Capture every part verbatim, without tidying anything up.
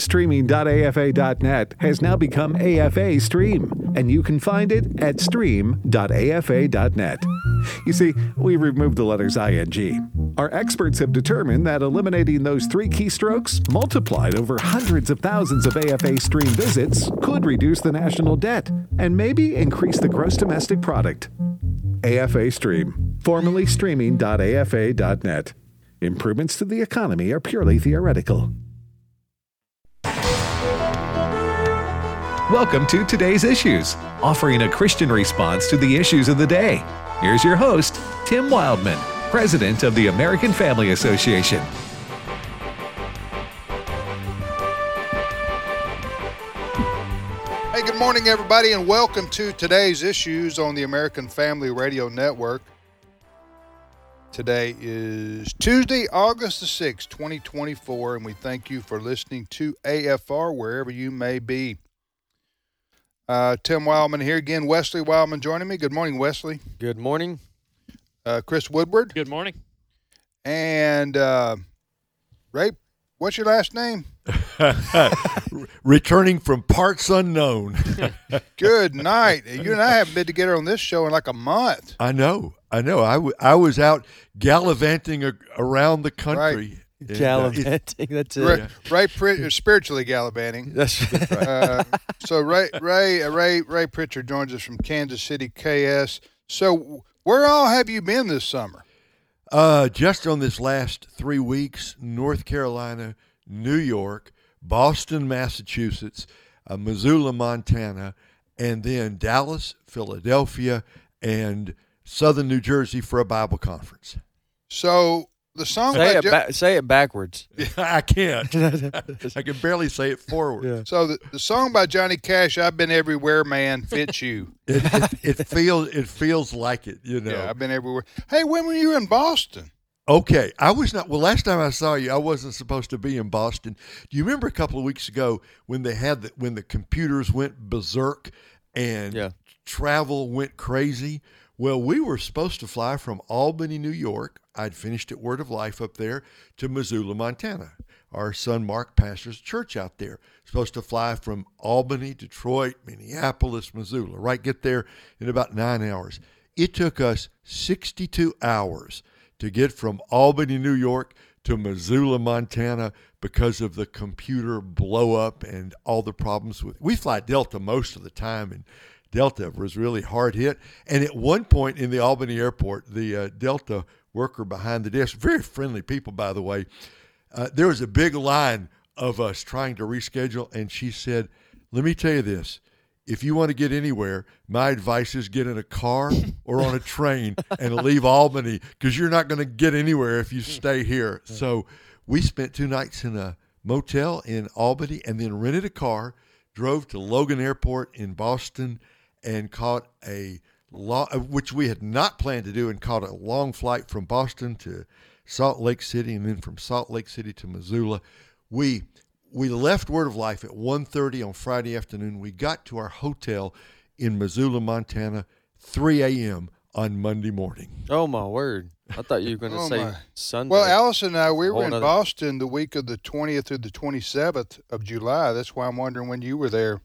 streaming dot A F A dot net has now become A F A Stream, and you can find it at stream dot A F A dot net. You see, we removed the letters I N G. Our experts have determined that eliminating those three keystrokes, multiplied over hundreds of thousands of A F A Stream visits, could reduce the national debt and maybe increase the gross domestic product. A F A Stream, formerly streaming dot A F A dot net. Improvements to the economy are purely theoretical. Welcome to Today's Issues, offering a Christian response to the issues of the day. Here's your host, Tim Wildman, President of the American Family Association. Hey, good morning, everybody, and welcome to Today's Issues on the American Family Radio Network. Today is Tuesday, August the sixth, twenty twenty-four, and we thank you for listening to A F R wherever you may be. Uh, Tim Wildman here again. Wesley Wildman joining me. Good morning, Wesley. Good morning. Uh, Chris Woodward. Good morning. And uh, Ray, what's your last name? Returning from parts unknown. Good night. You and I haven't been together on this show in like a month. I know. I know. I, w- I was out gallivanting a- around the country. Right. And, uh, Gallivanting, that's it. Ray, Yeah. Ray Prit- spiritually gallivanting. That's right. Uh, so Ray Ray uh, Ray Ray Pritchard joins us from Kansas City, K S. So where all have you been this summer? Uh, just on this last three weeks, North Carolina, New York, Boston, Massachusetts, uh, Missoula, Montana, and then Dallas, Philadelphia, and Southern New Jersey for a Bible conference. So the song Say by it, Jo- ba- say it backwards. I can't. I can barely say it forward. Yeah. so the, the song by Johnny Cash, "I've Been Everywhere, Man," fits you. It, it, it feels it feels like it, you know. Yeah, I've been everywhere. Hey, when were you in Boston? Okay, I was not. Well, last time I saw you, I wasn't supposed to be in Boston. Do you remember a couple of weeks ago when they had the, when the computers went berserk and Yeah. travel went crazy? Well, we were supposed to fly from Albany, New York. I'd finished at Word of Life up there to Missoula, Montana. Our son Mark pastors a church out there. Supposed to fly from Albany, Detroit, Minneapolis, Missoula. Right, get there in about nine hours. It took us sixty-two hours to get from Albany, New York to Missoula, Montana because of the computer blow up and all the problems with it. We fly Delta most of the time, and Delta was really hard hit. And at one point in the Albany airport, the uh, Delta worker behind the desk, very friendly people, by the way, uh, there was a big line of us trying to reschedule, and she said, "Let me tell you this. If you want to get anywhere, my advice is get in a car or on a train and leave Albany, because you're not going to get anywhere if you stay here." So we spent two nights in a motel in Albany and then rented a car, drove to Logan Airport in Boston, and caught a long, which we had not planned to do, and caught a long flight from Boston to Salt Lake City, and then from Salt Lake City to Missoula. We We left Word of Life at one thirty on Friday afternoon. We got to our hotel in Missoula, Montana, three a.m. on Monday morning. Oh, my word. I thought you were going to Oh, say my. Sunday. Well, Allison and I, we were Whole in nother- Boston the week of the twentieth through the twenty-seventh of July. That's why I'm wondering when you were there.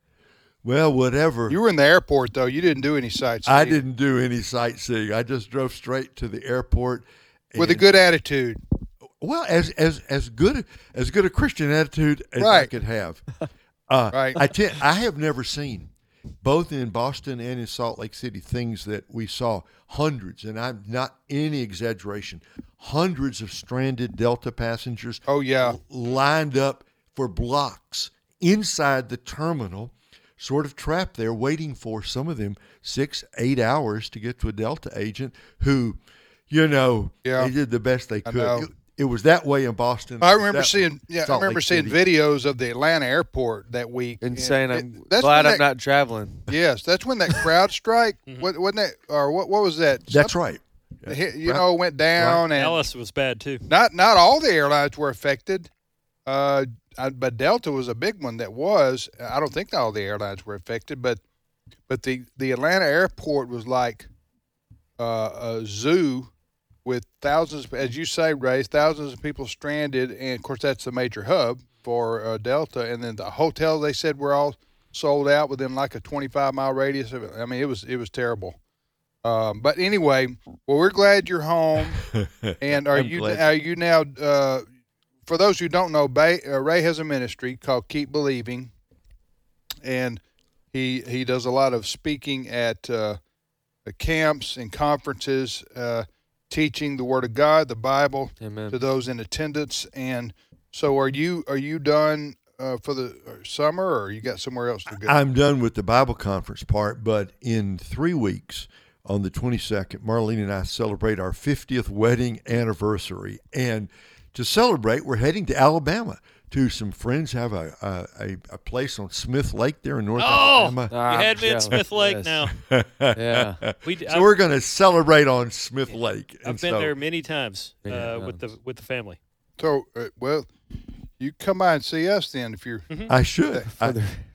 Well, whatever. You were in the airport, though. You didn't do any sightseeing. I didn't do any sightseeing. I just drove straight to the airport. With a and- good attitude. Well, as as as good as good a Christian attitude as I Right. could have. Uh, Right. I te- I have never seen, both in Boston and in Salt Lake City, things that we saw. Hundreds, and I'm not any exaggeration, hundreds of stranded Delta passengers. Oh, yeah. l- lined up for blocks inside the terminal, sort of trapped there, waiting for some of them six, eight hours to get to a Delta agent who, you know, Yeah. they did the best they I could. know. It, it was that way in Boston. I remember That- seeing, yeah, I Salt remember Lake seeing City. videos of the Atlanta airport that week. and saying, it- I'm that's glad when I'm that- not traveling. Yes, that's when that crowd strike, what, wasn't that, or what, what was that? That's Something- right. hit- You know, went down, and Dallas was bad too. not not all the airlines were affected, uh, I- but Delta was a big one that was. I don't think all the airlines were affected, but but the, the Atlanta airport was like uh, a zoo with thousands, as you say, Ray, thousands of people stranded, and of course that's the major hub. for uh, Delta, and then the hotels they said were all sold out within like a twenty-five mile radius of it. I mean, it was it was terrible. Um, but anyway, well, we're glad you're home. And are I'm you glad. are you now? Uh, for those who don't know, Bay, uh, Ray has a ministry called Keep Believing, and he he does a lot of speaking at uh, camps and conferences, uh, teaching the Word of God, the Bible, Amen. to those in attendance. And so, are you are you done uh, for the summer, or you got somewhere else to go? I'm done with the Bible conference part, but in three weeks, on the twenty-second, Marlene and I celebrate our fiftieth wedding anniversary. And to celebrate, we're heading to Alabama to some friends have a a, a place on Smith Lake there in North Oh! Alabama. Ah, You I'm had me at jealous. Smith Lake Yes. now. Yeah. We, So I've, we're going to celebrate on Smith Lake. I've And been so- there many times uh, Many with the times. with the family. So, uh, well, you come by and see us then if you're I should. I,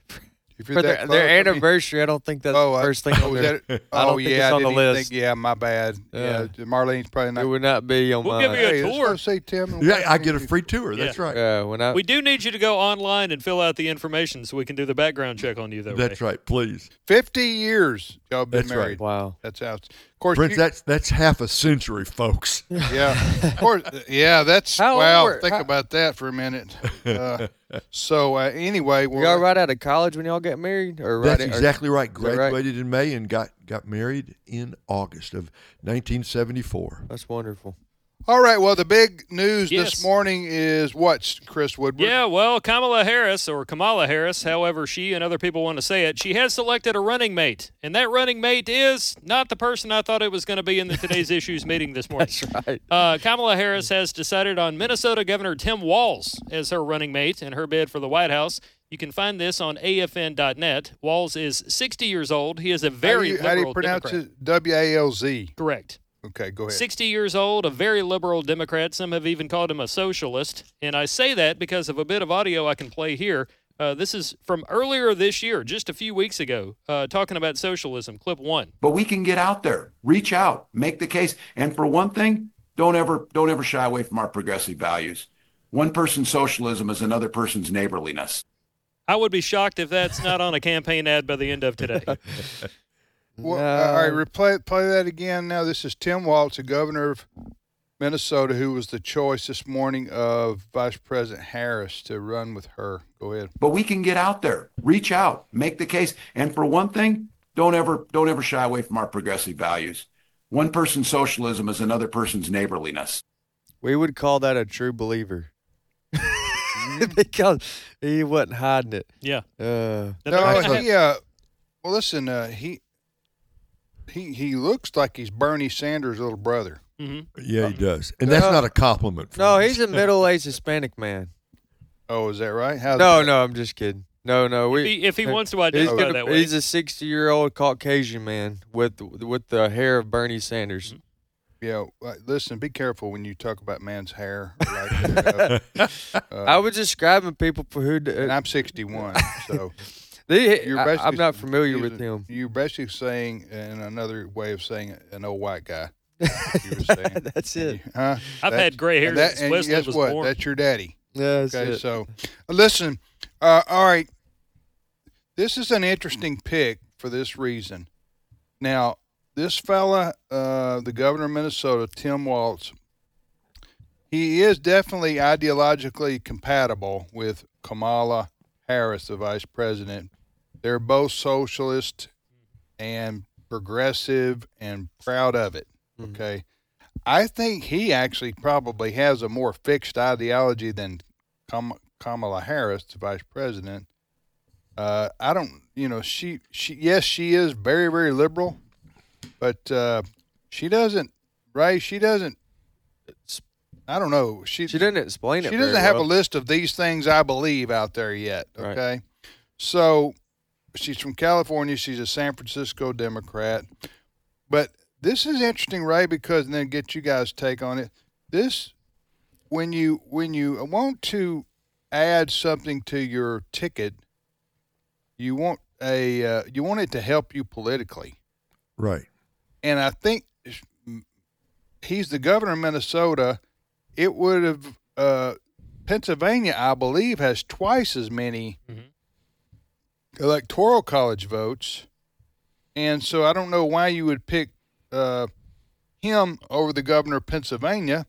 if you're For that their, close. their I mean- anniversary, I don't think that's Oh, the I- first thing oh, on is there. that- I oh, don't think yeah, it's I on the didn't even list. Think, yeah, my bad. Yeah, Marlene's probably not. It would not be on We'll mine. give you a Hey, let's tour. go see Tim. and yeah, watch I him. get a free tour. That's Yeah. right. Yeah, when I We do need you to go online and fill out the information so we can do the background check on you, though. That's Ray. right. Please. Fifty years y'all been That's right. married. wow. That's out. Of course, Friends, you- that's that's half a century, folks. yeah, of course, yeah. That's How wow. old were- Think how- about that for a minute. Uh, so uh, anyway, well, Y'all right out of college when y'all get married, or right? That's or- exactly right. that right? Graduated in May and got, got married in August of nineteen seventy-four. That's wonderful. all right. Well, the big news Yes. this morning is what, Chris Woodward? Yeah, well, Kamala Harris, or Kamala Harris, however she and other people want to say it, she has selected a running mate. And that running mate is not the person I thought it was going to be in the Today's Issues meeting this morning. That's right. Uh, Kamala Harris has decided on Minnesota Governor Tim Walz as her running mate in her bid for the White House. You can find this on A F N dot net. Walz is sixty years old. He is a How do very you, liberal how do you pronounce Democrat. it? W A L Z. Correct. Okay, go ahead. sixty years old, a very liberal Democrat. Some have even called him a socialist. And I say that because of a bit of audio I can play here. Uh, this is from earlier this year, just a few weeks ago, uh, talking about socialism. Clip one. But we can get out there, reach out, make the case. And for one thing, don't ever don't ever shy away from our progressive values. One person's socialism is another person's neighborliness. I would be shocked if that's not on a campaign ad by the end of today. Well, No. all right, replay play that again. Now, this is Tim Walz, the governor of Minnesota, who was the choice this morning of Vice President Harris to run with her. Go ahead. But we can get out there, reach out, make the case. And for one thing, don't ever don't ever shy away from our progressive values. One person's socialism is another person's neighborliness. We would call that a true believer. Because he wasn't hiding it. Yeah. Uh, No, he. Uh, well, listen. Uh, he he he looks like he's Bernie Sanders' little brother. Mm-hmm. Yeah, he does. And that's No. not a compliment. no, friends. he's a middle-aged Hispanic man. Oh, is that right? How's No, that? no, I'm just kidding. No, no. We, If he, if he wants to he's, identify that way. he's a sixty-year-old Caucasian man with with the hair of Bernie Sanders. Yeah. uh, Listen, be careful when you talk about man's hair. Like, uh, I was describing people for who. and Uh, I'm sixty-one, so they, you're I, basically I'm not familiar with using- him. You're basically saying, in another way of saying it, an old white guy. You were saying. That's it. Huh? I've That- had gray hair and that, since and Wesley guess was what? born. That's your daddy. Yeah, that's Okay, it. so uh, listen. Uh, all right, this is an interesting pick for this reason. Now, this fella, uh, the governor of Minnesota, Tim Walz, he is definitely ideologically compatible with Kamala Harris, the vice president. They're both socialist and progressive and proud of it. Mhm. Okay. I think he actually probably has a more fixed ideology than Kam- Kamala Harris, the vice president. Uh, I don't, you know, she, she, yes, she is very, very liberal, but uh, she doesn't, right? She doesn't, I don't know. She, She didn't explain it. she very doesn't have well. a list of these things I believe out there yet. Right. Okay. So she's from California. She's a San Francisco Democrat. But this is interesting, Ray, because and then get you guys' take on it. This, when you when you want to add something to your ticket, you want a uh, you want it to help you politically. Right. And I think he's the governor of Minnesota. It would have uh, Pennsylvania, I believe, has twice as many mm-hmm. electoral college votes. And so I don't know why you would pick uh, him over the governor of Pennsylvania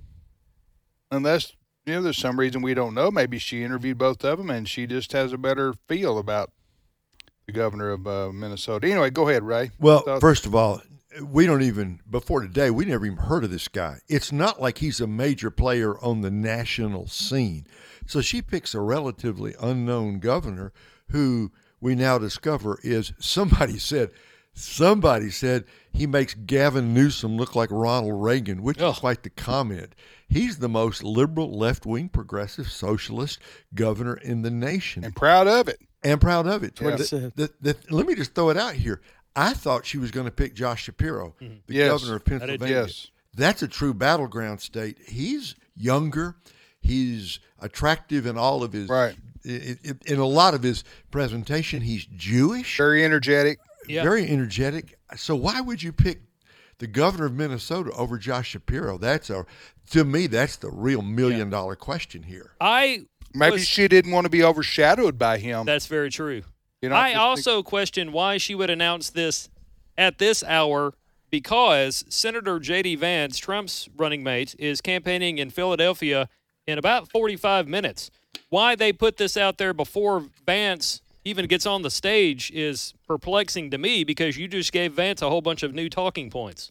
unless, you know, there's some reason we don't know. Maybe she interviewed both of them and she just has a better feel about the governor of uh, Minnesota. Anyway, go ahead, Ray. Well, Thoughts? First of all, we don't even, before today, we never even heard of this guy. It's not like he's a major player on the national scene. So she picks a relatively unknown governor who we now discover is, somebody said, somebody said he makes Gavin Newsom look like Ronald Reagan, which oh. is quite the comment. He's the most liberal, left-wing, progressive, socialist governor in the nation. And proud of it. And proud of it. Yeah. The, the, the, let me just throw it out here. I thought she was going to pick Josh Shapiro, mm-hmm. the yes. governor of Pennsylvania. Yes. That's a true battleground state. He's younger. He's attractive in all of his right. In, in a lot of his presentation. He's Jewish. Very energetic. Yeah. Very energetic. So why would you pick the governor of Minnesota over Josh Shapiro? That's a, to me, that's the real million yeah. dollar question here. I Maybe was, she didn't want to be overshadowed by him. That's very true. You know, I also think, question why she would announce this at this hour, because Senator J D. Vance, Trump's running mate, is campaigning in Philadelphia in about forty-five minutes. Why they put this out there before Vance even gets on the stage is perplexing to me, because you just gave Vance a whole bunch of new talking points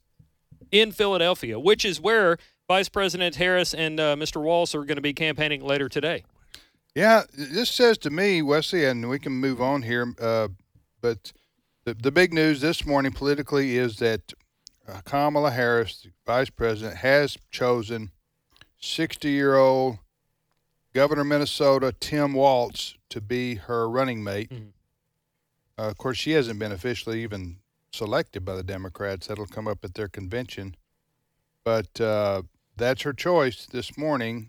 in Philadelphia, which is where Vice President Harris and uh, Mister Walz are going to be campaigning later today. Yeah, this says to me, Wesley, and we can move on here, uh, but the, the big news this morning politically is that uh, Kamala Harris, the Vice President, has chosen sixty-year-old Governor of Minnesota Tim Walz to be her running mate. Mm-hmm. Uh, of course, she hasn't been officially even selected by the Democrats. That'll come up at their convention. But uh, that's her choice this morning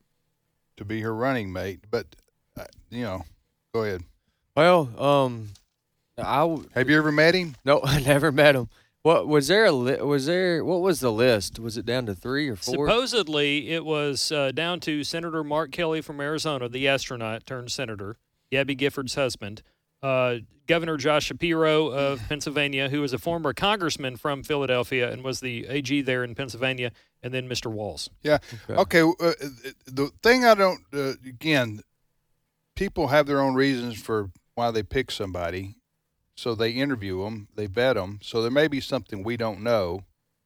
to be her running mate. But, uh, you know, go ahead. Well, um, I w- have you ever met him? No, I never met him. What was there? A li- was there? What was the list? Was it down to three or four? Supposedly, it was uh, down to Senator Mark Kelly from Arizona, the astronaut turned senator, Gabby Gifford's husband, uh, Governor Josh Shapiro of Pennsylvania, who was a former congressman from Philadelphia and was the A G there in Pennsylvania, and then Mister Walz. Yeah. Okay. okay uh, the thing I don't uh, again, people have their own reasons for why they pick somebody. So they interview them, they vet them. So there may be something we don't know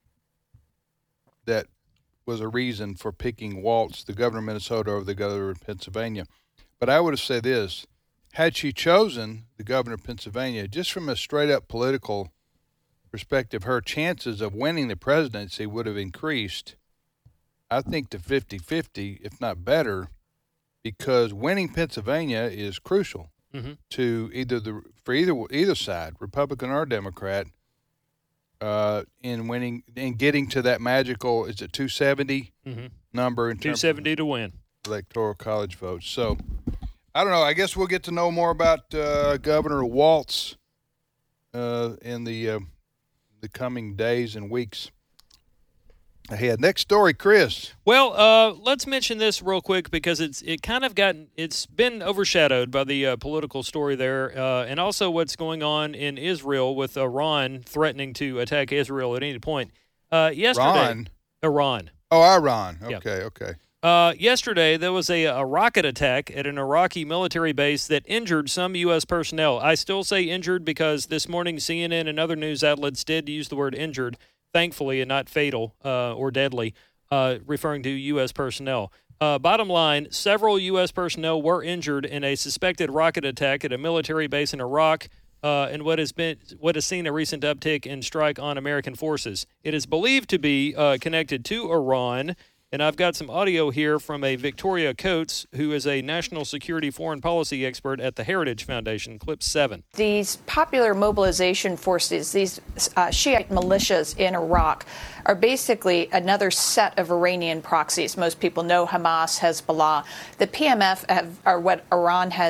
that was a reason for picking Walz, the governor of Minnesota, over the governor of Pennsylvania. But I would have said this, had she chosen the governor of Pennsylvania, just from a straight-up political perspective, her chances of winning the presidency would have increased, I think, to fifty-fifty, if not better, because winning Pennsylvania is crucial. Mm-hmm. To either the for either either side, Republican or Democrat, uh, in winning and getting to that magical, is it two seventy mm-hmm. number in two seventy to win electoral college votes. So I don't know. I guess we'll get to know more about uh, Governor Walz uh, in the uh, the coming days and weeks ahead. Next story, Chris. Well, uh, let's mention this real quick because it's it kind of gotten it's been overshadowed by the uh, political story there, uh, and also what's going on in Israel with Iran threatening to attack Israel at any point. Uh, yesterday, Iran. Iran. Oh, Iran. Okay, yeah. okay. Uh, yesterday, there was a, a rocket attack at an Iraqi military base that injured some U S personnel. I still say injured because this morning C N N and other news outlets did use the word injured, thankfully, and not fatal uh, or deadly, uh, referring to U S personnel. Uh, bottom line, several U S personnel were injured in a suspected rocket attack at a military base in Iraq, uh, and what has been what has seen a recent uptick in strike on American forces. It is believed to be uh, connected to Iran. And I've got some audio here from a Victoria Coates, who is a national security foreign policy expert at the Heritage Foundation. Clip seven. These popular mobilization forces, these uh, Shiite militias in Iraq, are basically another set of Iranian proxies. Most people know Hamas, Hezbollah. The P M F have, are what Iran has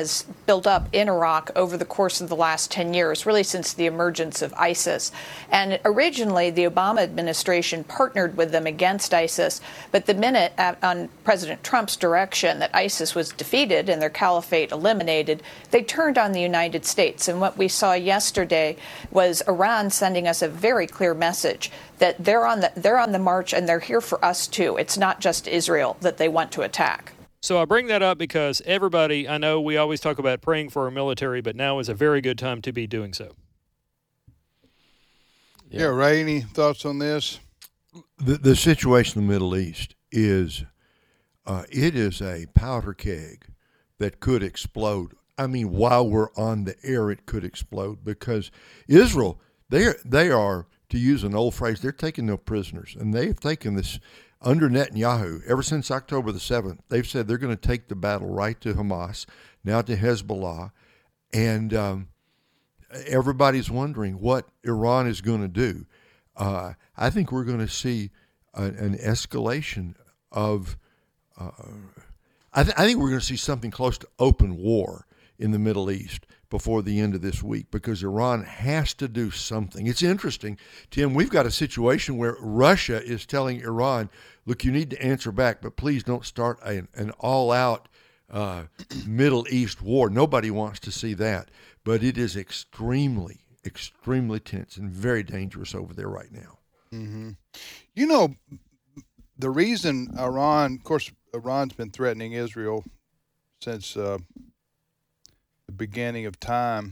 built up in Iraq over the course of the last ten years, really since the emergence of ISIS. And originally, the Obama administration partnered with them against ISIS, but the minute uh, on President Trump's direction that ISIS was defeated and their caliphate eliminated, they turned on the United States. And what we saw yesterday was Iran sending us a very clear message that they're on the they're on the march and they're here for us too. It's not just Israel that they want to attack. So I bring that up because everybody, I know we always talk about praying for our military, but now is a very good time to be doing so. Yeah, yeah Ray, any thoughts on this? The, the situation in the Middle East is, uh, it is a powder keg that could explode. I mean, while we're on the air, it could explode because Israel, they they are, to use an old phrase, they're taking no prisoners, and they've taken this under Netanyahu ever since October the seventh. They've said they're going to take the battle right to Hamas, now to Hezbollah, and um, everybody's wondering what Iran is going to do. Uh, I think we're going to see a, an escalation of, uh, I, th- I think we're going to see something close to open war in the Middle East before the end of this week, because Iran has to do something. It's interesting, Tim, we've got a situation where Russia is telling Iran, look, you need to answer back, but please don't start a, an all-out uh, Middle East war. Nobody wants to see that, but it is extremely, extremely tense and very dangerous over there right now. Mm-hmm. You know, the reason Iran, of course, Iran's been threatening Israel since uh, the beginning of time,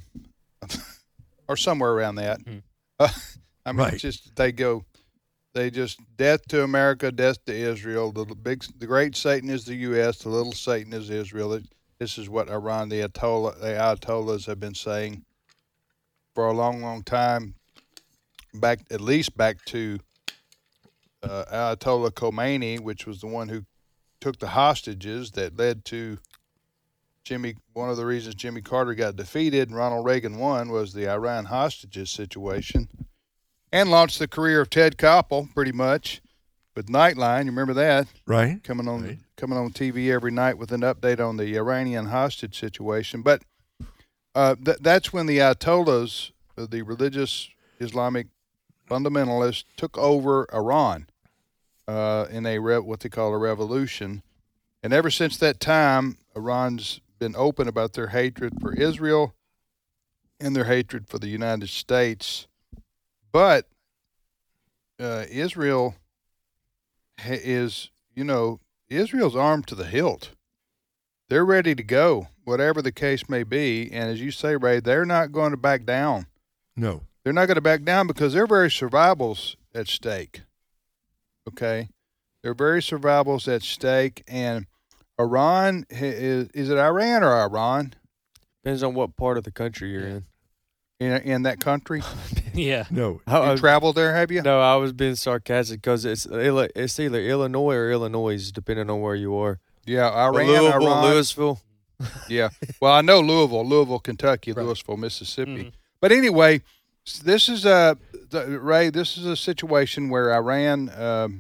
or somewhere around that. Mm. Uh, I mean, right. It's just they go, they just death to America, death to Israel. The big, the great Satan is the U S. The little Satan is Israel. This is what Iran, the Ayatollah, the Ayatollahs have been saying for a long, long time. Back at least back to uh, Ayatollah Khomeini, which was the one who took the hostages that led to Jimmy. One of the reasons Jimmy Carter got defeated and Ronald Reagan won was the Iran hostages situation, and launched the career of Ted Koppel pretty much with Nightline. You remember that, right? Coming on, right. coming on T V every night with an update on the Iranian hostage situation. But uh, th- that's when the Ayatollahs, the religious Islamic fundamentalists, took over Iran uh, in a re- what they call a revolution. And ever since that time, Iran's been open about their hatred for Israel and their hatred for the United States. But uh, Israel ha- is, you know, Israel's armed to the hilt. They're ready to go, whatever the case may be. And as you say, Ray, they're not going to back down. No. They're not going to back down because their very survival's at stake. Okay? Their very survival's at stake. And Iran, is, is it Iran or Iran? Depends on what part of the country you're in. In, in that country? Yeah. No. You I, traveled there, have you? No, I was being sarcastic because it's, it's either Illinois or Illinois, depending on where you are. Yeah, Iran, but Louisville, Iran. Louisville. Yeah. Well, I know Louisville, Louisville, Kentucky, right. Louisville, Mississippi. Mm-hmm. But anyway, this is a Ray. This is a situation where Iran um,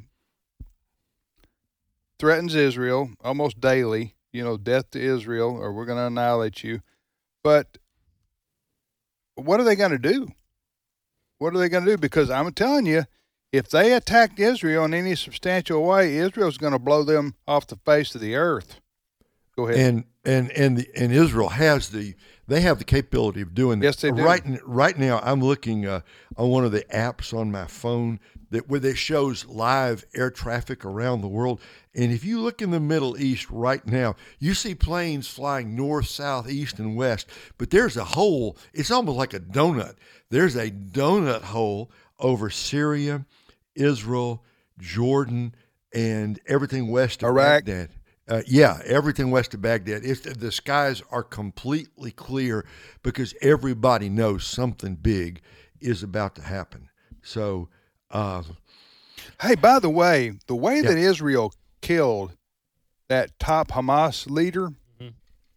threatens Israel almost daily. You know, death to Israel, or we're going to annihilate you. But what are they going to do? What are they going to do? Because I'm telling you, if they attack Israel in any substantial way, Israel's going to blow them off the face of the earth. Go ahead. And and and the, and Israel has the they have the capability of doing that. Yes, they do. Right right now, I'm looking uh, on one of the apps on my phone that where that shows live air traffic around the world. And if you look in the Middle East right now, you see planes flying north, south, east, and west. But there's a hole. It's almost like a donut. There's a donut hole over Syria, Israel, Jordan, and everything west of Iraq. Baghdad. Uh, yeah, everything west of Baghdad. It's, the skies are completely clear because everybody knows something big is about to happen. So, uh, hey, by the way, the way yeah. that Israel killed that top Hamas leader mm-hmm.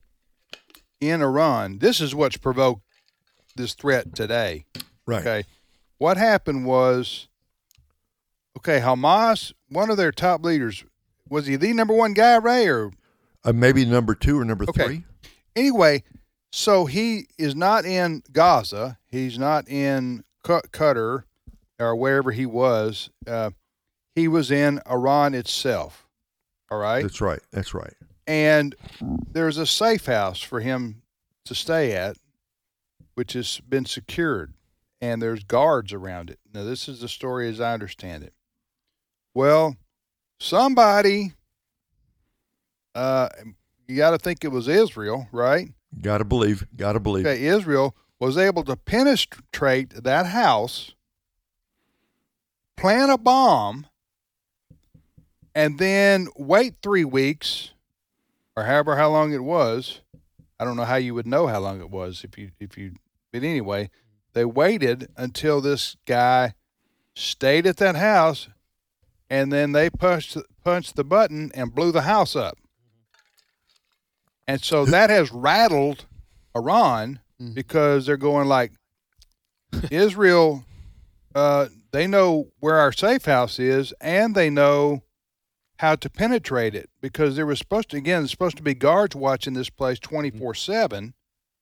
in Iran, this is what's provoked this threat today. Right. Okay. What happened was, okay, Hamas, one of their top leaders, was he the number one guy, Ray, or uh, maybe number two or number okay. three? Anyway, So he is not in Gaza. He's not in Qatar or wherever he was. Uh, he was in Iran itself. All right? That's right. That's right. And there's a safe house for him to stay at, which has been secured, and there's guards around it. Now, this is the story as I understand it. Well, somebody, uh, you got to think it was Israel, right? Got to believe. Got to believe. Okay, Israel was able to penetrate that house, plant a bomb, and then wait three weeks, or however how long it was. I don't know how you would know how long it was if you if you. But anyway, they waited until this guy stayed at that house, and then they punched punched the button and blew the house up. And so that has rattled Iran because they're going like, Israel, uh, they know where our safe house is, and they know how to penetrate it, because there was supposed to, again, there's supposed to be guards watching this place twenty-four seven.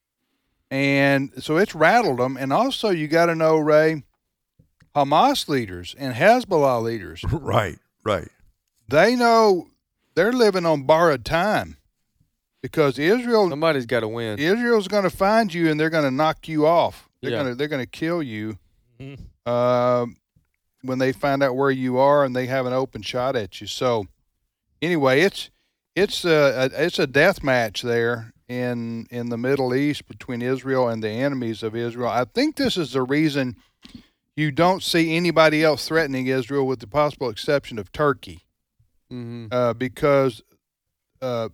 And so it's rattled them. And also you got to know, Ray, Hamas leaders and Hezbollah leaders. Right, right. They know they're living on borrowed time. Because Israel, somebody's got to win. Israel's going to find you, and they're going to knock you off. They're Yeah. going to they're going to kill you Mhm. uh, when they find out where you are, and they have an open shot at you. So, anyway, it's it's a, a it's a death match there in in the Middle East between Israel and the enemies of Israel. I think this is the reason you don't see anybody else threatening Israel, with the possible exception of Turkey, Mm-hmm. uh, because. Uh,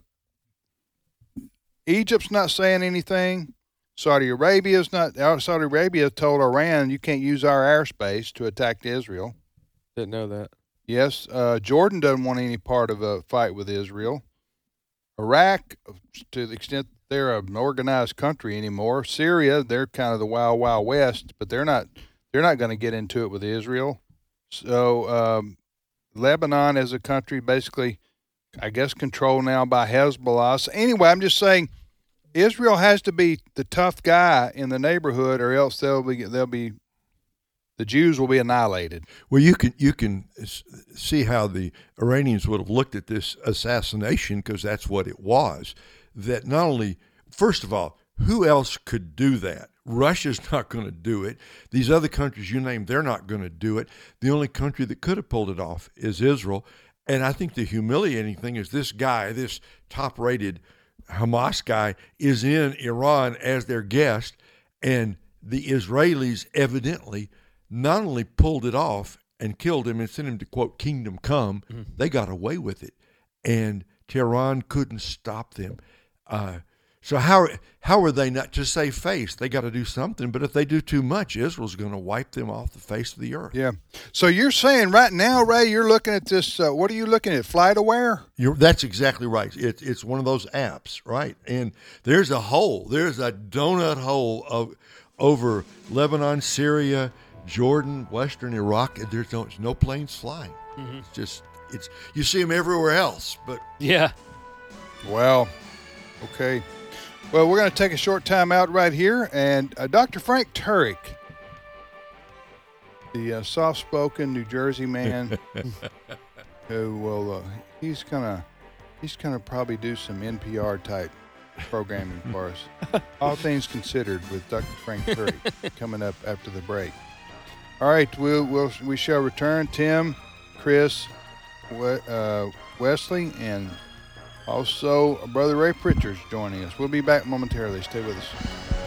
Egypt's not saying anything. Saudi Arabia's not. Saudi Arabia told Iran, you can't use our airspace to attack Israel. Didn't know that. Yes, uh, Jordan doesn't want any part of a fight with Israel. Iraq, to the extent they're an organized country anymore. Syria, they're kind of the wild, wild west, but they're not. They're not going to get into it with Israel. So um, Lebanon as a country, basically, I guess, controlled now by Hezbollah. So anyway, I'm just saying, Israel has to be the tough guy in the neighborhood, or else they'll be they'll be the Jews will be annihilated. Well, you can you can see how the Iranians would have looked at this assassination, because that's what it was. That not only, first of all, who else could do that? Russia's not going to do it. These other countries you named, they're not going to do it. The only country that could have pulled it off is Israel. And I think the humiliating thing is this guy, this top-rated Hamas guy, is in Iran as their guest, and the Israelis evidently not only pulled it off and killed him and sent him to, quote, kingdom come, mm-hmm. they got away with it. And Tehran couldn't stop them. Uh, so how how are they not to save face? They got to do something. But if they do too much, Israel's going to wipe them off the face of the earth. Yeah. So you're saying right now, Ray, you're looking at this. Uh, what are you looking at? FlightAware? You're, that's exactly right. It, it's one of those apps, right? And there's a hole. There's a donut hole of over Lebanon, Syria, Jordan, Western Iraq. There's no, there's no planes flying. Mm-hmm. It's just it's you see them everywhere else, but Yeah. Well, okay. Well, we're going to take a short time out right here, and uh, Doctor Frank Turek, the uh, soft-spoken New Jersey man, who will uh, he's gonna he's gonna probably do some N P R type programming for us. All things considered with Doctor Frank Turek coming up after the break. All right, we'll, we'll we shall return. Tim, Chris, we, uh, Wesley, and also Brother Ray Pritchard's joining us. We'll be back momentarily. Stay with us.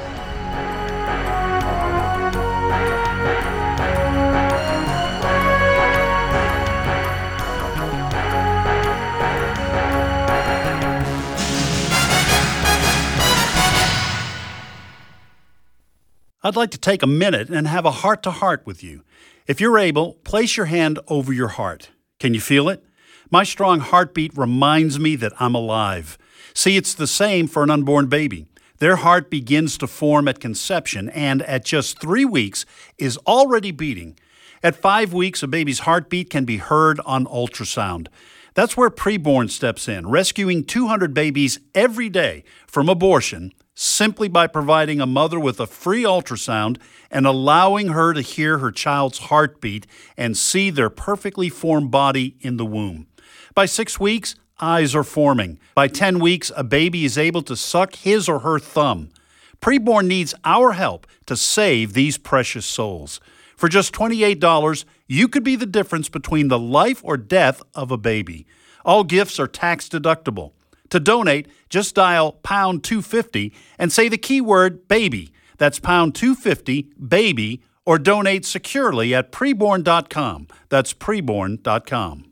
I'd like to take a minute and have a heart-to-heart with you. If you're able, place your hand over your heart. Can you feel it? My strong heartbeat reminds me that I'm alive. See, it's the same for an unborn baby. Their heart begins to form at conception and at just three weeks is already beating. At five weeks, a baby's heartbeat can be heard on ultrasound. That's where Preborn steps in, rescuing two hundred babies every day from abortion, simply by providing a mother with a free ultrasound and allowing her to hear her child's heartbeat and see their perfectly formed body in the womb. By six weeks, eyes are forming. By ten weeks, a baby is able to suck his or her thumb. Preborn needs our help to save these precious souls. For just twenty-eight dollars, you could be the difference between the life or death of a baby. All gifts are tax deductible. To donate, just dial pound two fifty and say the keyword baby. That's pound two fifty, baby, or donate securely at preborn dot com. That's preborn dot com.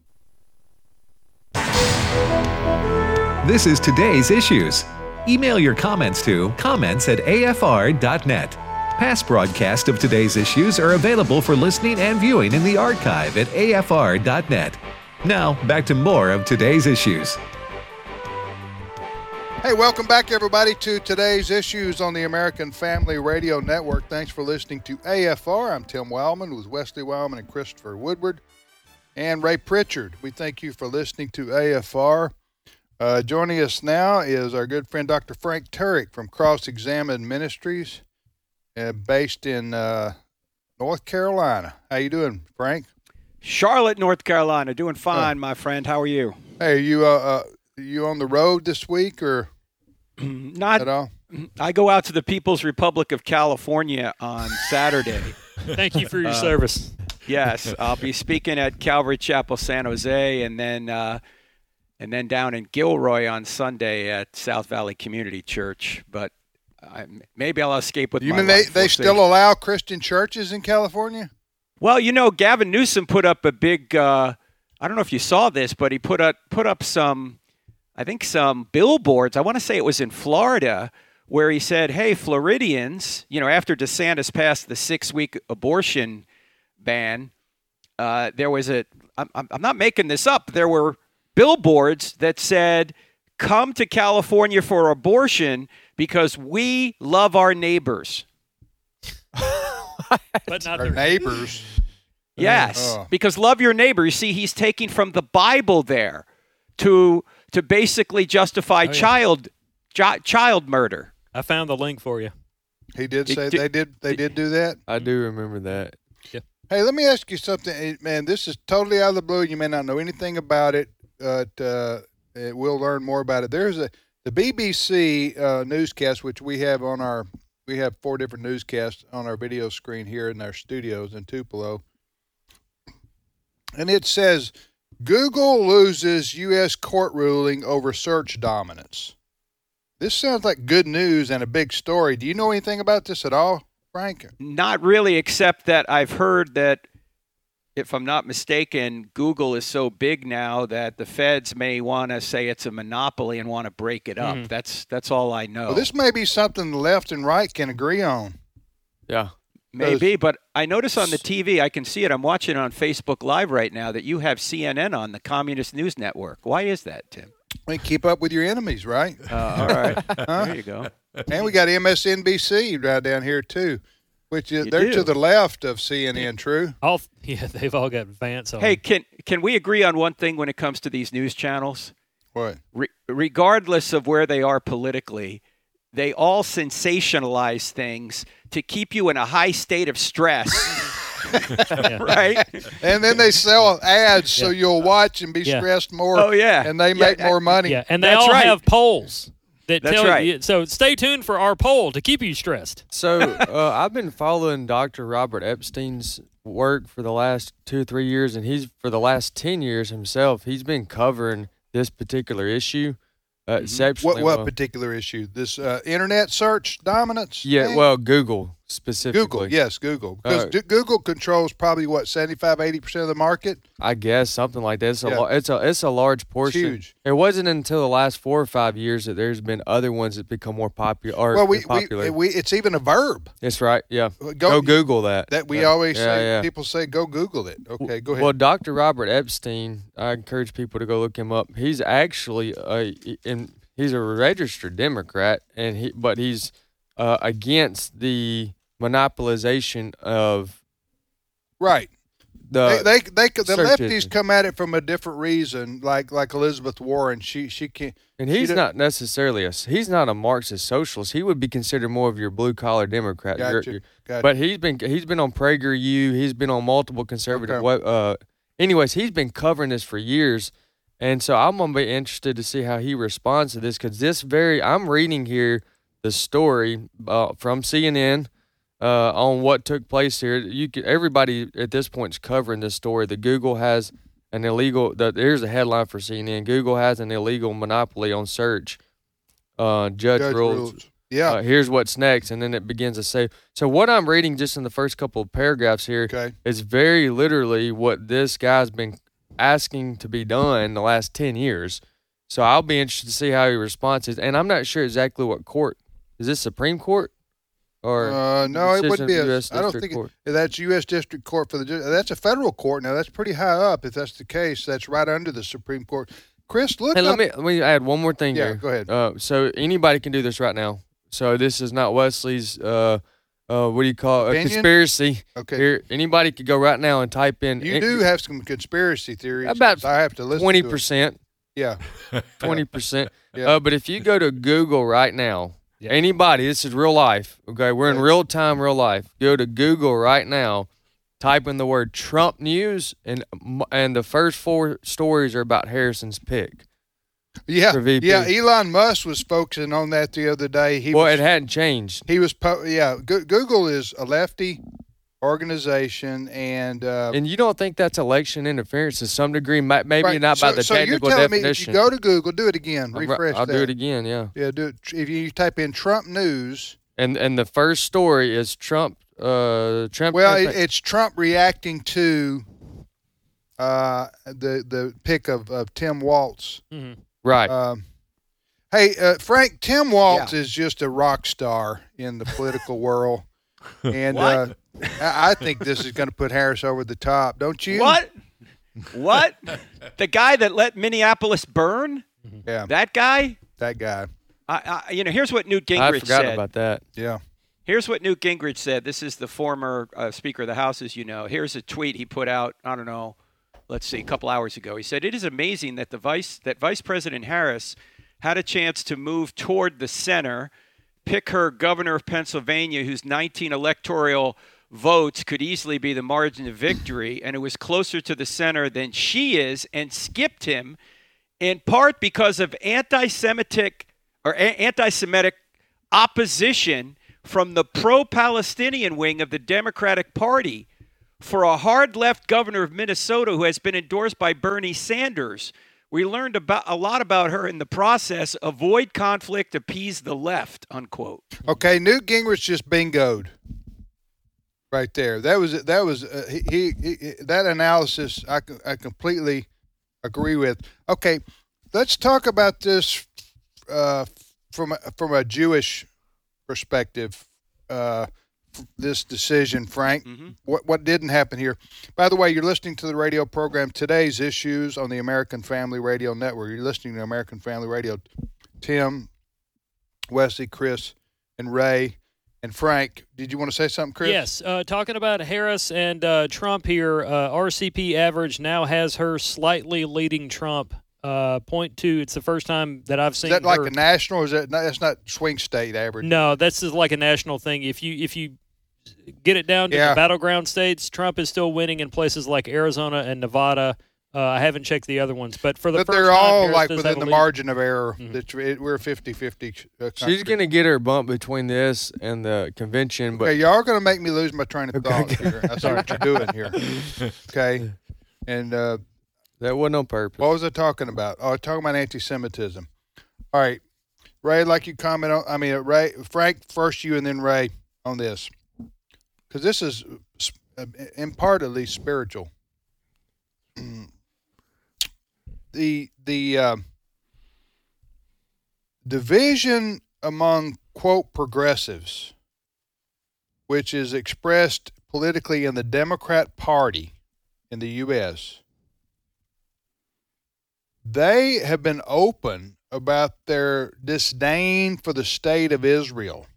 This is today's issues. Email your comments to comments at a f r dot net. Past broadcasts of today's issues are available for listening and viewing in the archive at a f r dot net. Now, back to more of today's issues. Hey, welcome back, everybody, to today's issues on the American Family Radio Network. Thanks for listening to A F R. I'm Tim Wildman with Wesley Wildman and Christopher Woodward and Ray Pritchard. We thank you for listening to A F R. Uh, joining us now is our good friend Doctor Frank Turek from Cross Examine Ministries, uh, based in uh, North Carolina. How you doing, Frank? Charlotte, North Carolina. Doing fine, uh, my friend. How are you? Hey, are you uh, uh, you on the road this week or not at all? I go out to the People's Republic of California on Saturday. Thank you for your uh, service. Yes, I'll be speaking at Calvary Chapel, San Jose, and then uh, and then down in Gilroy on Sunday at South Valley Community Church. But I, maybe I'll escape with you my mean they life. they We'll still see. allow Christian churches in California? Well, you know, Gavin Newsom put up a big. Uh, I don't know if you saw this, but he put up put up some. I think some billboards. I want to say it was in Florida, where he said, "Hey, Floridians, you know, after DeSantis passed the six-week abortion ban, uh, there was a. I'm, I'm not making this up. There were billboards that said, "Come to California for abortion because we love our neighbors." But not Our their neighbors. Yes, Oh. because love your neighbor. You see, he's taking from the Bible there to to basically justify Oh, yeah. child chi- child murder. I found the link for you. He did Did- say did- they did they did do that. I do remember that. Hey, let me ask you something, eh, man. This is totally out of the blue. You may not know anything about it, but uh, eh, we'll learn more about it. There's a the B B C uh, newscast, which we have on our we have four different newscasts on our video screen here in our studios in Tupelo, and it says Google loses U S court ruling over search dominance. This sounds like good news and a big story. Do you know anything about this at all, Frank? Not really, except that I've heard that, if I'm not mistaken, Google is so big now that the feds may want to say it's a monopoly and want to break it up. Mhm. That's that's all I know. Well, this may be something the left and right can agree on. Yeah. Maybe, but I notice on the T V, I can see it. I'm watching it on Facebook Live right now that you have C N N on, the Communist News Network. Why is that, Tim? I mean, keep up with your enemies, right? Uh, all right. There you go. And we got M S N B C right down here too, which is You they're do. to the left of C N N. True. All yeah, they've all got Vance on. Hey, can can we agree on one thing when it comes to these news channels? What? Re- regardless of where they are politically, they all sensationalize things to keep you in a high state of stress. Right? And then they sell ads so Yeah. you'll watch and be Yeah. stressed more. Oh, yeah. And they Yeah, make I- more money. Yeah, and they That's all right. have polls that That's tell right. you. So stay tuned for our poll to keep you stressed. So uh, I've been following Doctor Robert Epstein's work for the last two or three years, and he's for the last ten years himself. He's been covering this particular issue uh, exceptionally What what well. particular issue? This uh, internet search dominance? Yeah, thing? well, Google specifically. Google. Yes, Google. Because Uh, d- Google controls probably what seventy-five, eighty percent of the market. I guess something like that. It's a Yeah. lo- it's a it's a large portion. huge. It wasn't until the last four or five years that there's been other ones that become more popular. Or Well, we, popular. we we it's even a verb That's right. Yeah. Go- Go, Google that. that we Yeah. always Yeah, say. yeah. People say go Google it. Okay, go ahead. Well, Doctor Robert Epstein, I encourage people to go look him up. He's actually a in he's a registered Democrat, and he but he's uh, against the monopolization of right. the they, they, they, the search lefties engine. come at it from a different reason, like like Elizabeth Warren. She she can't. And she he's don't- not necessarily a he's not a Marxist socialist. He would be considered more of your blue collar Democrat. You're- Gotcha, you're- gotcha. But he's been he's been on PragerU. He's been on multiple conservative. Okay. web- Uh, anyways, he's been covering this for years, and so I'm gonna be interested to see how he responds to this because this very I'm reading here the story uh, from C N N. Uh, on what took place here, you can, everybody at this point is covering this story. The Google has an illegal. The, here's a headline for C N N: Google has an illegal monopoly on search. Uh, judge, Judge rules. rules. Yeah. Uh, here's what's next, and then it begins to say. So what I'm reading just in the first couple of paragraphs here Okay. is very literally what this guy's been asking to be done the last ten years. So I'll be interested to see how he responds. And I'm not sure exactly what court. Is this Supreme Court? Or Uh, no, it decision would of be. the A, U S I don't District think Court? it, that's U S District Court for the. ju- That's a federal court now. That's pretty high up. If that's the case, that's right under the Supreme Court. Chris, look Hey, up. let me let me add one more thing Yeah, here. go ahead. Uh, so anybody can do this right now. So this is not Wesley's. Uh, uh, what do you call it? A Opinion? conspiracy? Okay. Here, anybody could go right now and type in. You do have some conspiracy theories. About 'cause I have to listen. twenty to it. percent. Yeah. Twenty percent. Yeah. Uh, but if you go to Google right now, Yeah. anybody, this is real life. Okay, we're in Okay. real time, real life. Go to Google right now, type in the word Trump news, and and the first four stories are about Harrison's pick. Yeah. For V P. Yeah. Elon Musk was focusing on that the other day. He well, was, it hadn't changed. he was. Po- yeah. Go- Google is a lefty organization, and uh, And you don't think that's election interference to some degree? ma- Maybe right, not by so, the so technical you're telling me if definition. you go to Google, do it again. I'm ri- Refresh I'll that. do it again. Yeah. Yeah. Do it. If you type in Trump news. And and the first story is Trump. Uh, Trump. Well, Trump- it, it's Trump reacting to uh, the the pick of, of Tim Walz. right. Um, hey, uh, Frank, Tim Walz is just a rock star in the political world, and uh, I, I think this is going to put Harris over the top, don't you? What? What? The guy that let Minneapolis burn? Yeah, That guy? that guy. I, I, you know, here's what Newt I Gingrich forgot said. about that. Yeah. Here's what Newt Gingrich said. This is the former uh, Speaker of the House, as you know. Here's a tweet he put out, I don't know, let's see, a couple hours ago. He said, "It is amazing that the vice that Vice President Harris had a chance to move toward the center, pick her governor of Pennsylvania, whose nineteen electoral votes could easily be the margin of victory, and it was closer to the center than she is, and skipped him, in part because of anti-Semitic or a- anti-Semitic opposition from the pro-Palestinian wing of the Democratic Party for a hard-left governor of Minnesota who has been endorsed by Bernie Sanders. We learned about a lot about her in the process. Avoid conflict, appease the left," unquote. Okay, Newt Gingrich just bingoed. Right there. That was that was uh, he, he, he that analysis I co- I completely agree with. Okay, let's talk about this uh, from a, from a Jewish perspective. Uh, f- this decision, Frank. What what didn't happen here? By the way, you're listening to the radio program Today's Issues on the American Family Radio Network. You're listening to American Family Radio. Tim, Wesley, Chris, and Ray. And Frank, did you want to say something, Chris? Yes, uh, talking about Harris and uh, Trump here, uh, R C P average now has her slightly leading Trump. Uh, point two. It's the first time that I've Is seen that like her. a national, or is that not, that's not swing state average? No, that's just like a national thing. If you if you get it down to Yeah. the battleground states, Trump is still winning in places like Arizona and Nevada. Uh, I haven't checked the other ones, but for the But first they're time, all Harris like does within have a the lead. margin of error. That's it, we're fifty-fifty. Uh, She's country. gonna get her bump between this and the convention, but Okay, y'all are going to make me lose my train of thought here. I see what you're doing here. Okay, and uh, that wasn't on purpose. what was I talking about? Oh, talking about anti-Semitism. All right, Ray, I'd like you comment on. I mean, uh, Ray, Frank, first you, and then Ray on this, because this is uh, in part at least spiritual. the the uh, division among quote progressives, which is expressed politically in the Democrat Party in the U S, they have been open about their disdain for the state of Israel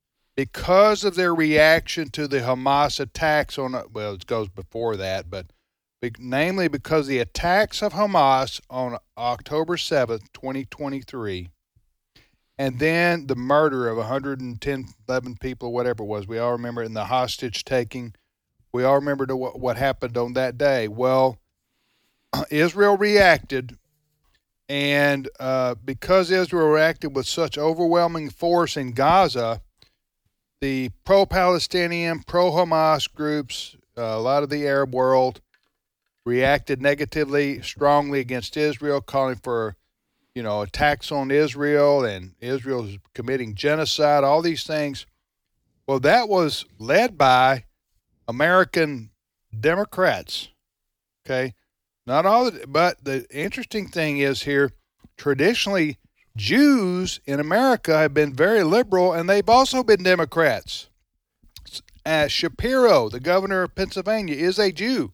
because of their reaction to the Hamas attacks on, well, it goes before that, but be- namely because the attacks of Hamas on October seventh, twenty twenty-three, and then the murder of one hundred ten, eleven people, whatever it was. We all remember it, in the hostage taking. We all remember the, what, what happened on that day. Well, Israel reacted, and uh, because Israel reacted with such overwhelming force in Gaza, the pro-Palestinian, pro-Hamas groups, uh, a lot of the Arab world, reacted negatively, strongly against Israel, calling for, you know, attacks on Israel, and Israel is committing genocide, all these things. Well, that was led by American Democrats, okay? Not all, of it, but the interesting thing is here, traditionally, Jews in America have been very liberal, and they've also been Democrats. Uh, Shapiro, the governor of Pennsylvania, is a Jew.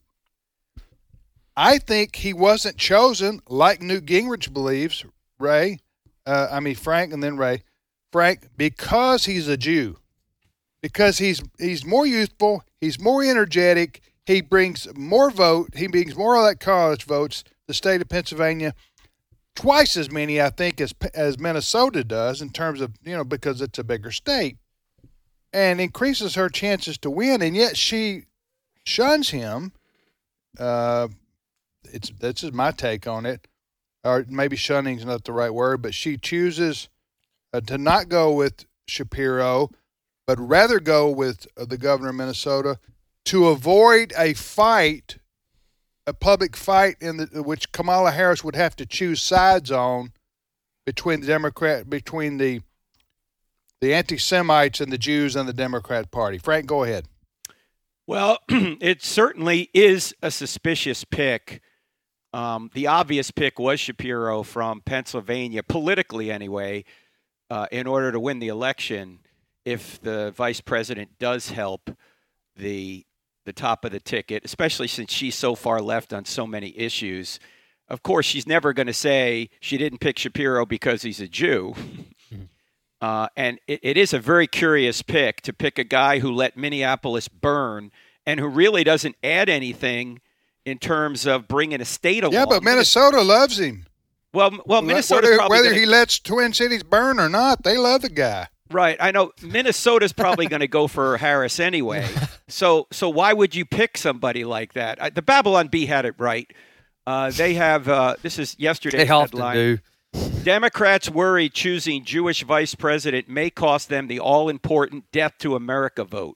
I think he wasn't chosen, like Newt Gingrich believes, Ray, uh, I mean Frank and then Ray, Frank, because he's a Jew. Because he's he's more youthful, he's more energetic, he brings more vote, he brings more electoral votes, the state of Pennsylvania, twice as many, I think, as as Minnesota does in terms of, you know, because it's a bigger state, and increases her chances to win, and yet she shuns him. Uh, it's this is my take on it, or maybe shunning is not the right word, but she chooses uh, to not go with Shapiro, but rather go with uh, the governor of Minnesota to avoid a fight, a public fight in the, which Kamala Harris would have to choose sides on between the Democrat, between the the anti-Semites and the Jews and the Democrat Party. Frank, go ahead. Well, it certainly is a suspicious pick. Um, the obvious pick was Shapiro from Pennsylvania, politically anyway, uh, in order to win the election. If the vice president does help the the top of the ticket, especially since she's so far left on so many issues. Of course, she's never going to say she didn't pick Shapiro because he's a Jew. Uh, and it, it is a very curious pick to pick a guy who let Minneapolis burn and who really doesn't add anything in terms of bringing a state along. Yeah, but Minnesota loves him. Well, well, Minnesota whether, whether gonna, he lets Twin Cities burn or not, they love the guy. Right, I know Minnesota's probably going to go for Harris anyway. So, so why would you pick somebody like that? I, the Babylon Bee had it right. Uh, they have uh, this is yesterday's they often headline. do. Democrats worry choosing Jewish vice president may cost them the all-important death to America vote.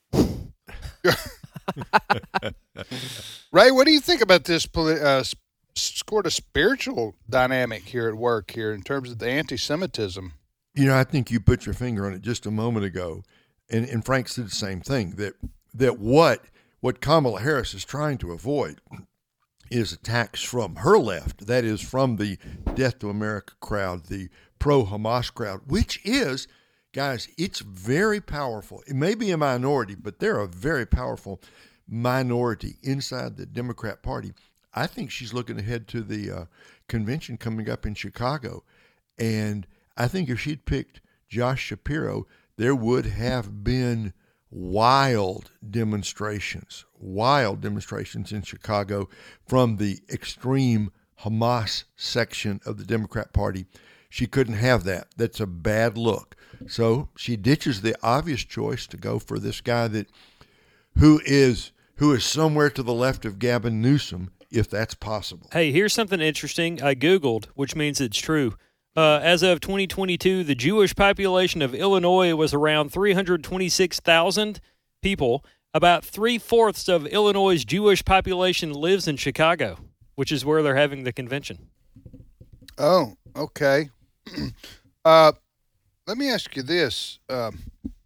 Ray, what do you think about this uh, sort of spiritual dynamic here at work here in terms of the anti-Semitism? You know, I think you put your finger on it just a moment ago, and, and Frank said the same thing, that that what what Kamala Harris is trying to avoid is attacks from her left, that is from the Death to America crowd, the pro-Hamas crowd, which is, guys, it's very powerful. It may be a minority, but they're a very powerful minority inside the Democrat Party. I think she's looking ahead to the uh, convention coming up in Chicago, and I think if she'd picked Josh Shapiro, there would have been wild demonstrations, wild demonstrations in Chicago from the extreme Hamas section of the Democrat Party. She couldn't have that. That's a bad look. So she ditches the obvious choice to go for this guy that who is who is somewhere to the left of Gavin Newsom, if that's possible. Hey, here's something interesting I Googled, which means it's true. Uh, as of twenty twenty-two, the Jewish population of Illinois was around three hundred twenty-six thousand people. About three-fourths of Illinois' Jewish population lives in Chicago, which is where they're having the convention. Oh, okay. uh, let me ask you this. Um,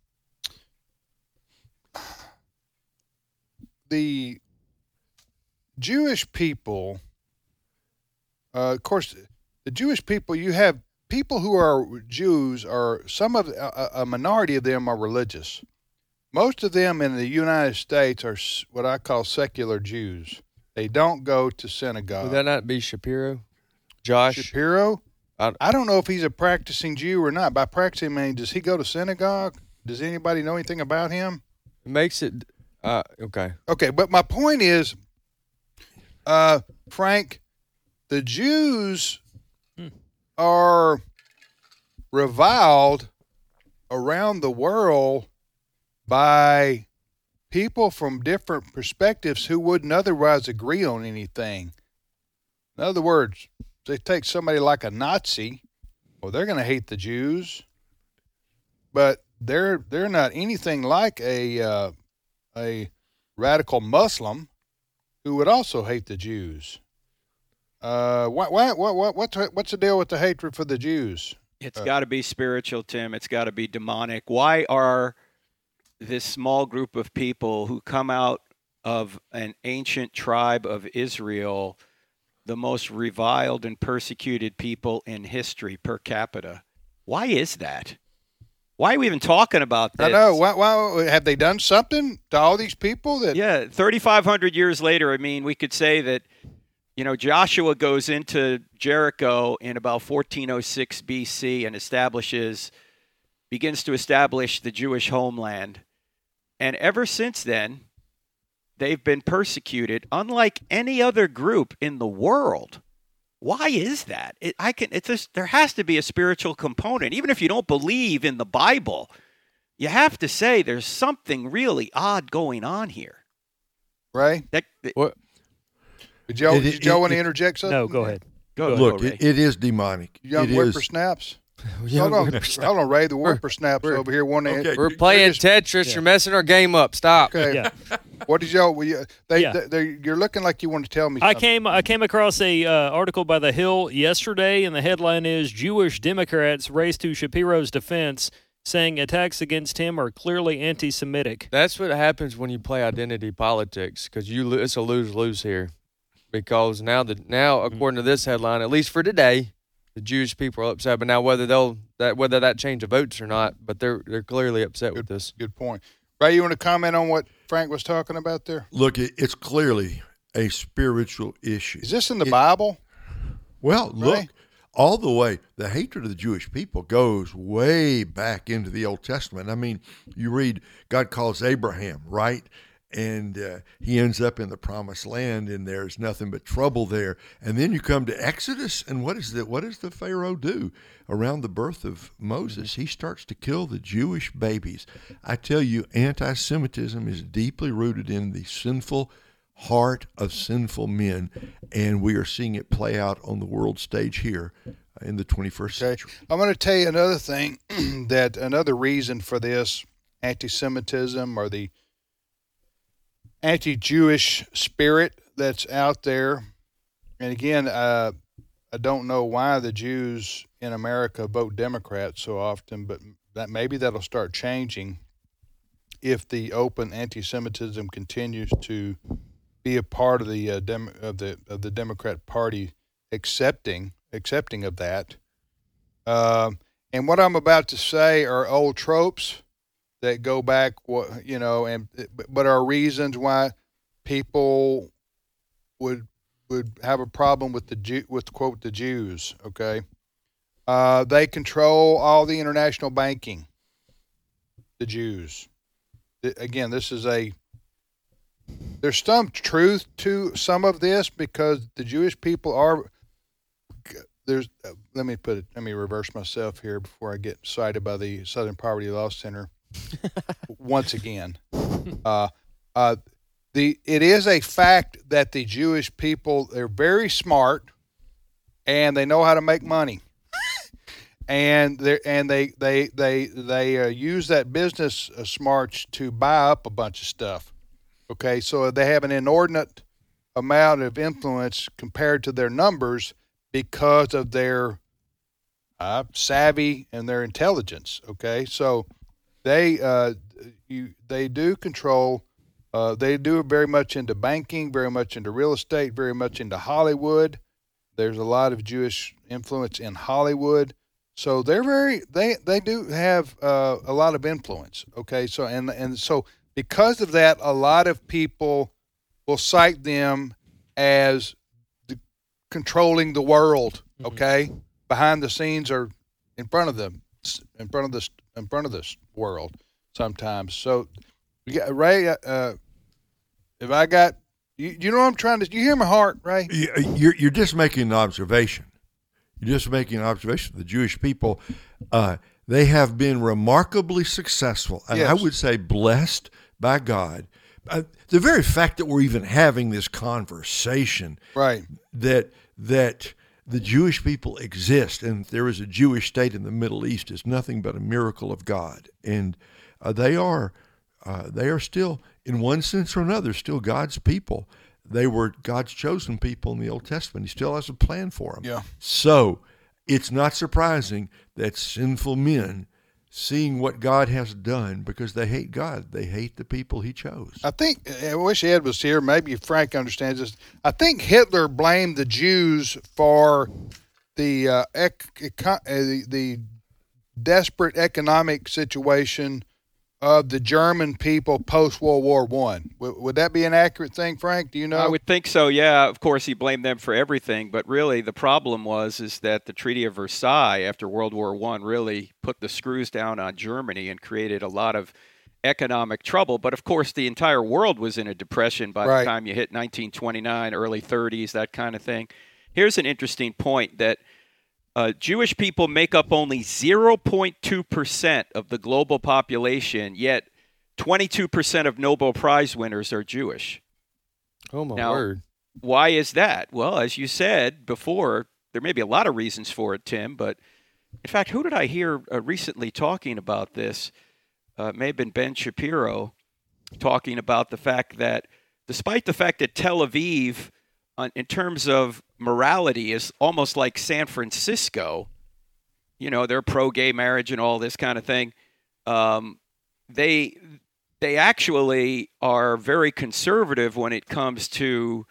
the Jewish people, uh, of course, the Jewish people, you have people who are Jews, are some of a, a minority of them are religious. Most of them in the United States are what I call secular Jews. They don't go to synagogue. Would that not be Shapiro? Josh? Shapiro? I, I don't know if he's a practicing Jew or not. By practicing, I mean, does he go to synagogue? Does anybody know anything about him? It makes it, uh, okay. Okay, but my point is, uh, Frank, the Jews are reviled around the world by people from different perspectives who wouldn't otherwise agree on anything. In other words, they take somebody like a Nazi, well, they're going to hate the Jews, but they're they're not anything like a uh, a radical Muslim who would also hate the Jews. Uh, what what what what what's what's the deal with the hatred for the Jews? It's Uh, got to be spiritual, Tim. It's got to be demonic. Why are this small group of people who come out of an ancient tribe of Israel the most reviled and persecuted people in history per capita? Why is that? Why are we even talking about this? I know. Why, why have they done something to all these people? That Yeah, thirty-five hundred years later, I mean, we could say that, you know, Joshua goes into Jericho in about fourteen oh six B C and establishes, begins to establish the Jewish homeland. And ever since then, they've been persecuted, unlike any other group in the world. Why is that? It, I can. It's just, there has to be a spiritual component, even if you don't believe in the Bible. You have to say there's something really odd going on here. Ray, That, What? did Joe, It- did it- Joe want to it- interject something? No, go ahead. go, Look, go, Ray. it, it is demonic. Young it is. whippersnaps. Hold on, hold on, Ray. The whippersnaps over here want to. Okay. We're playing just- Tetris. You're messing our game up. Stop. Okay. Yeah. What did y'all? We, uh, they, Yeah. they, they, you're looking like you want to tell me. I something. came I came across a uh, article by The Hill yesterday, and the headline is Jewish Democrats race to Shapiro's defense, saying attacks against him are clearly anti-Semitic. That's what happens when you play identity politics, because you lo- it's a lose-lose here. Because now that now, according to this headline, at least for today, the Jewish people are upset. But now whether they'll that whether that change of votes or not, but they're they're clearly upset with this. Good point. Ray, you want to comment on what Frank was talking about there? Look, it, it's clearly a spiritual issue. Is this in the It- Bible? Well, look, Right. all the way, the hatred of the Jewish people goes way back into the Old Testament. I mean, you read, God calls Abraham, right? And uh, he ends up in the promised land, and there's nothing but trouble there. And then you come to Exodus, and what is the, what does the Pharaoh do? Around the birth of Moses, he starts to kill the Jewish babies. I tell you, anti-Semitism is deeply rooted in the sinful heart of sinful men, and we are seeing it play out on the world stage here in the twenty-first Okay. century. I'm going to tell you another thing that another reason for this anti-Semitism or the anti-Jewish spirit that's out there. And again, uh, I don't know why the Jews in America vote Democrat so often, but that maybe that'll start changing if the open anti-Semitism continues to be a part of the uh, Dem- of the of the Democrat Party accepting accepting of that. Um, and what I'm about to say are old tropes that go back, what you know, and but are reasons why people would would have a problem with the Jew, with quote the Jews. Okay, uh, they control all the international banking. The Jews. Again, this is a. There's some truth to some of this because the Jewish people are. There's. Uh, let me put it. Let me reverse myself here before I get cited by the Southern Poverty Law Center. Once again, uh, uh, the it is a fact that the Jewish people, they're very smart, and they know how to make money, and they and they they they they uh, use that business uh, smarts to buy up a bunch of stuff. Okay, so they have an inordinate amount of influence compared to their numbers because of their uh, savvy and their intelligence. Okay, so. They uh, you they do control. Uh, they do very much into banking, very much into real estate, very much into Hollywood. There's a lot of Jewish influence in Hollywood, so they're very they they do have uh, a lot of influence. Okay, so and and so because of that, a lot of people will cite them as the, controlling the world. Okay, mm-hmm. Behind the scenes or in front of them, in front of this in front of this world sometimes. So, Ray, uh, if I got You, you know what I'm trying to? You hear my heart, Ray? You're you're just making an observation. You're just making an observation. The Jewish people, uh, they have been remarkably successful, and Yes. I would say blessed by God. Uh, the very fact that we're even having this conversation, Right. that that the Jewish people exist and there is a Jewish state in the Middle East is nothing but a miracle of God, and uh, they are uh, they are still, in one sense or another, still God's people. They were God's chosen people in the Old Testament. He still has a plan for them. Yeah. So it's not surprising that sinful men, seeing what God has done, because they hate God, they hate the people he chose. I think, I wish Ed was here. Maybe Frank understands this. I think Hitler blamed the Jews for the uh, ec- eco- uh, the, the desperate economic situation of the German people post World War One. W- would that be an accurate thing, Frank? Do you know? I would think so. Yeah, of course he blamed them for everything, but really the problem was is that the Treaty of Versailles after World War One really put the screws down on Germany and created a lot of economic trouble. But of course, the entire world was in a depression by Right. the time you hit nineteen twenty-nine, early thirties, that kind of thing. Here's an interesting point that uh, Jewish people make up only zero point two percent of the global population, yet twenty-two percent of Nobel Prize winners are Jewish. Oh, my Now, word. Why is that? Well, as you said before, there may be a lot of reasons for it, Tim, but in fact, who did I hear uh, recently talking about this? Uh, it may have been Ben Shapiro talking about the fact that despite the fact that Tel Aviv, uh, in terms of morality, is almost like San Francisco, you know, they're pro-gay marriage and all this kind of thing, um, they they actually are very conservative when it comes to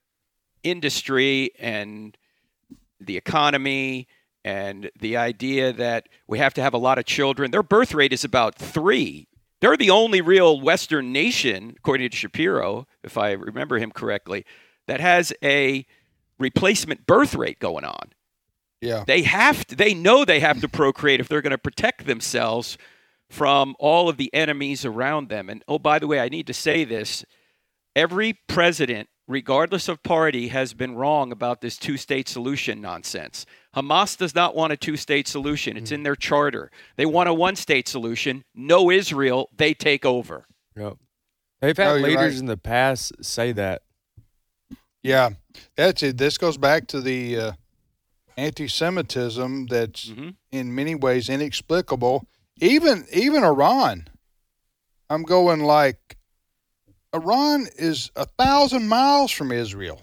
industry and the economy and the idea that we have to have a lot of children. Their birth rate is about three. They're the only real Western nation, according to Shapiro, if I remember him correctly, that has a replacement birth rate going on. Yeah. They have to, they know they have to procreate if they're going to protect themselves from all of the enemies around them. And oh, by the way, I need to say this. Every president, regardless of party, has been wrong about this two-state solution nonsense. Hamas does not want a two-state solution. It's in their charter. They want a one-state solution. No Israel, they take over. Yep. They've had No, you're leaders right. in the past say that. Yeah, that's it. This goes back to the uh, anti-Semitism that's Mhm. in many ways inexplicable. Even even Iran, I'm going like, Iran is a thousand miles from Israel.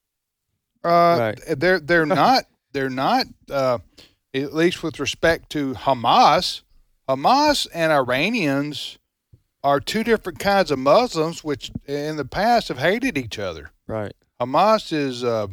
Uh, Right. They're they're not they're not uh, at least with respect to Hamas. Hamas and Iranians are two different kinds of Muslims, which in the past have hated each other. Right. Hamas is uh,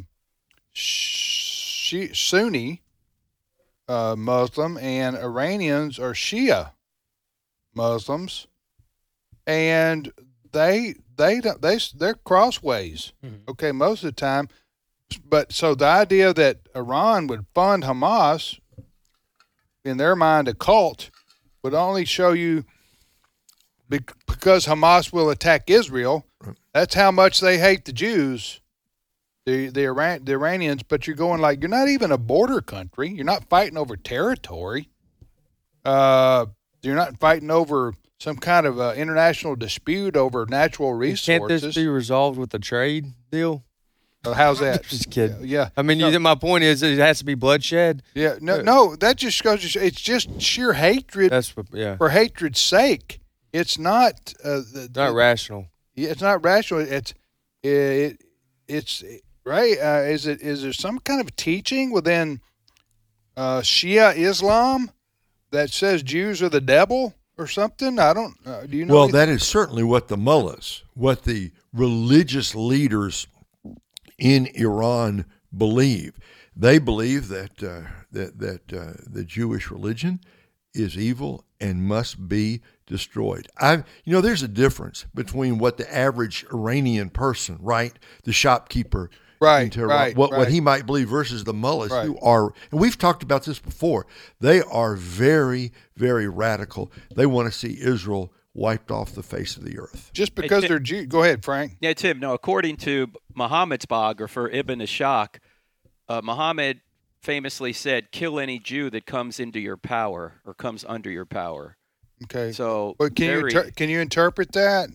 Shi Sunni uh, Muslim, and Iranians are Shia Muslims, and they they don't they they're crossways. Mhm. Okay, most of the time, but so the idea that Iran would fund Hamas, in their mind, a cult, would only show you bec- because Hamas will attack Israel. That's how much they hate the Jews. The the Iran the Iranians, but you're going like, you're not even a border country. You're not fighting over territory. Uh, you're not fighting over some kind of uh, international dispute over natural resources. Can't this be resolved with a trade deal? Uh, how's that? Just kidding. Yeah. I mean, No. you, my point is, it has to be bloodshed. Yeah. No, no, that just goes to show, it's just sheer hatred That's what, yeah, for hatred's sake. It's not uh, the, not the- rational. Yeah, it's not rational. It's it, it's right. Uh, is it is there some kind of teaching within uh, Shia Islam that says Jews are the devil or something? I don't. Uh, do you know? Well, anything? that is certainly what the mullahs, what the religious leaders in Iran believe. They believe that uh, that that uh, the Jewish religion is evil and must be destroyed. I, you know, there's a difference between what the average Iranian person, right, the shopkeeper, Right, in Tehran, right, what what right. he might believe versus the mullahs Right. who are, and we've talked about this before. They are very, very radical. They want to see Israel wiped off the face of the earth. Just because Hey, they're Jew. Go ahead, Frank. Yeah, Tim. No, according to Muhammad's biographer Ibn Ishaq, uh, Muhammad famously said, "Kill any Jew that comes into your power or comes under your power." Okay. So, But can very, you inter- can you interpret that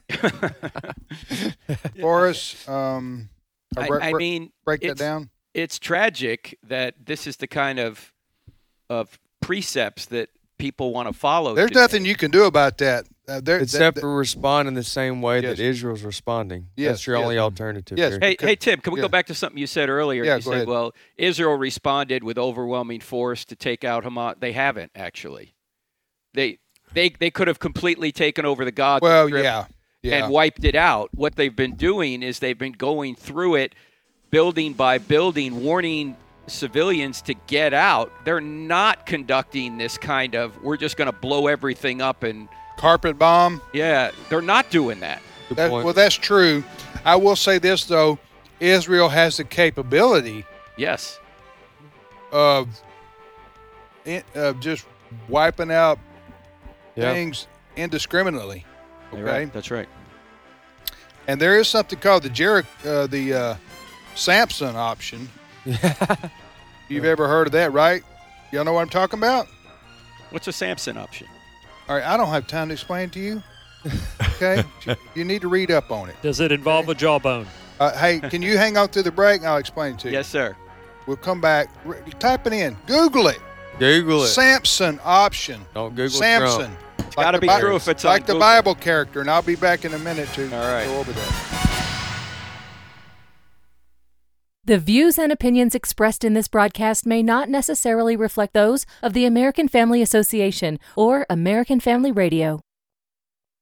for us? Um, or I, bre- I bre- mean, break that it's, down. It's tragic that this is the kind of of precepts that people want to follow. There's today. nothing you can do about that. Uh, there, Except that, for responding the same way Yes. that Israel's responding. Yes, That's your yes. only alternative. Yes. here. Hey, Because- hey, Tim, can we yeah. go back to something you said earlier? Yeah, you go said, ahead. well, Israel responded with overwhelming force to take out Hamas. They haven't, actually. They they they could have completely taken over the Gaza well, Strip yeah, yeah. and wiped it out. What they've been doing is they've been going through it, building by building, warning civilians to get out. They're not conducting this kind of, we're just going to blow everything up and, Carpet bomb. yeah, they're not doing that. Good That, point. well, that's true. I will say this though: Israel has the capability Yes. of of just wiping out Yeah. things indiscriminately. Okay, You're right. That's right. and there is something called the Jericho, uh, the uh, Samson option. You've ever heard of that, right? Y'all know what I'm talking about? What's a Samson option? All right, I don't have time to explain to you. Okay, you need to read up on it. Does it involve a jawbone? Uh, hey, can you hang on through the break? And I'll explain it to you. Yes, sir. We'll come back. R- Type it in. Google it. Google it. Samson option. Don't Google Samson. Trump. It's gotta be true if it's on like the Google. Bible character, and I'll be back in a minute to All right. go over that. The views and opinions expressed in this broadcast may not necessarily reflect those of the American Family Association or American Family Radio.